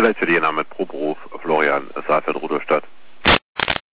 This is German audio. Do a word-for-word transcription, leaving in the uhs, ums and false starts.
Vielleicht für die Name mit Proberuf Florian Saalfeld Rudolstadt.